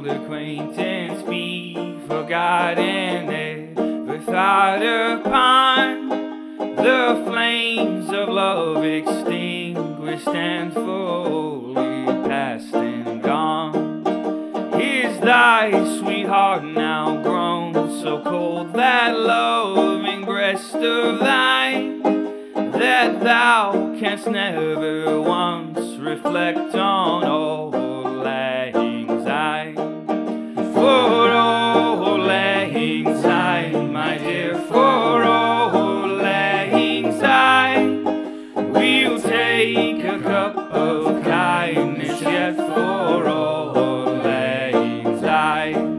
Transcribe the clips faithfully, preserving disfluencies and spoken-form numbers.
acquaintance be forgotten, ever thought upon the flames of love extinguished and fully past and gone? Is thy sweetheart now grown so cold, that loving breast of thine, that thou canst never once reflect on old lang syne? For old lang syne, my dear, for old lang syne, we'll take a cup of kindness yet for old lang syne.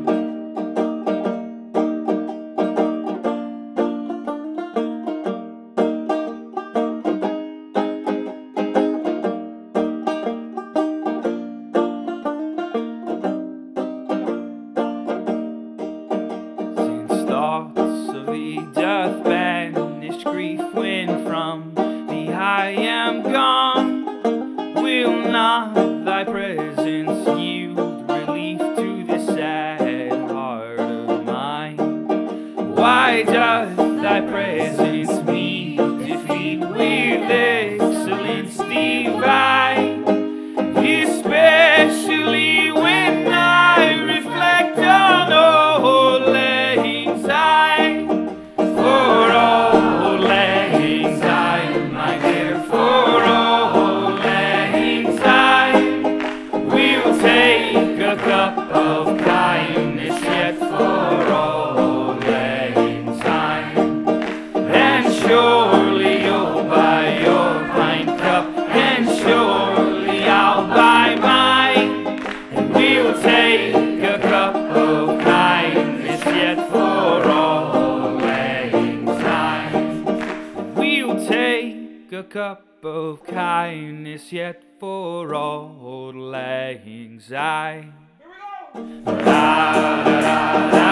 Thoughts of thee doth banish grief when from thee I am gone. Will not thy presence yield relief to this sad heart of mine? Why doth thy presence me defeat with excellence divine, especially when I reflect on old lang syne? For old lang syne, my dear, for old lang syne, we'll take a cup of kindness yet for old lang syne. And surely you'll buy your pint cup, and surely I'll buy mine, and we'll take a cup of kindness yet for old lang syne. We'll take a cup of kindness yet for old lang syne. La, la, la, la.